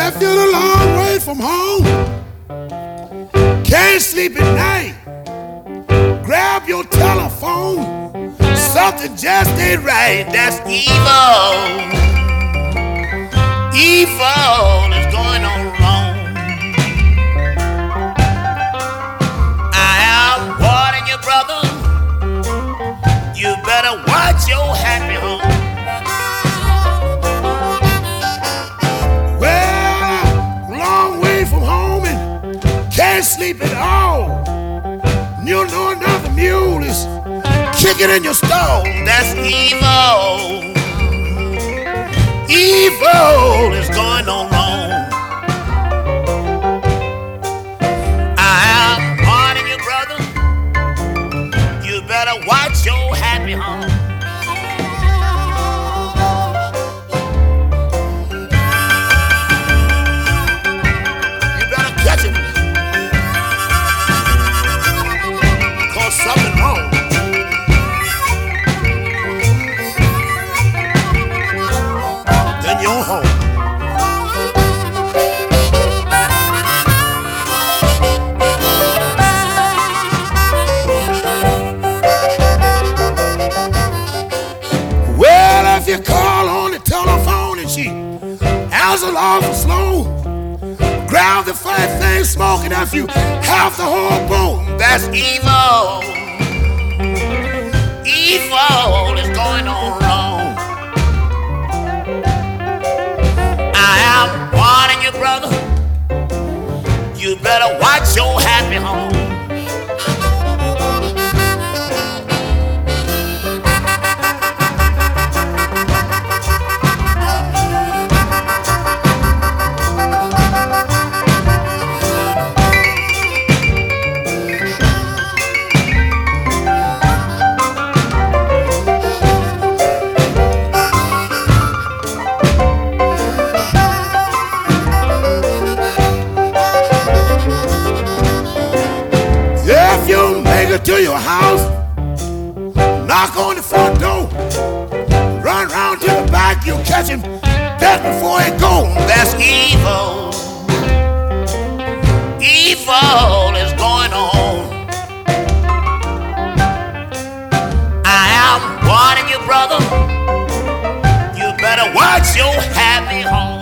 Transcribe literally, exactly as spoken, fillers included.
If you're a long way from home, can't sleep at night, grab your telephone. Something just ain't right. That's evil. Evil is going on wrong. I am warning you, brother. You better watch your happy home. Can't sleep at all. You know another mule is kicking in your stall. That's evil. Evil is going on wrong. I am warning you, brother. You better watch your happy home. You better catch it. Something wrong. Then you're home. Well, if you call on the telephone and she answers awful slow, grab the fat thing smoking if you half the whole bone. That's evil. Evil is going on wrong. I am warning you, brother. You better watch your happy home. To your house, knock on the front door, run round to the back, you'll catch him dead before he goes. That's evil. Evil is going on. I am warning you, brother. You better watch your happy home.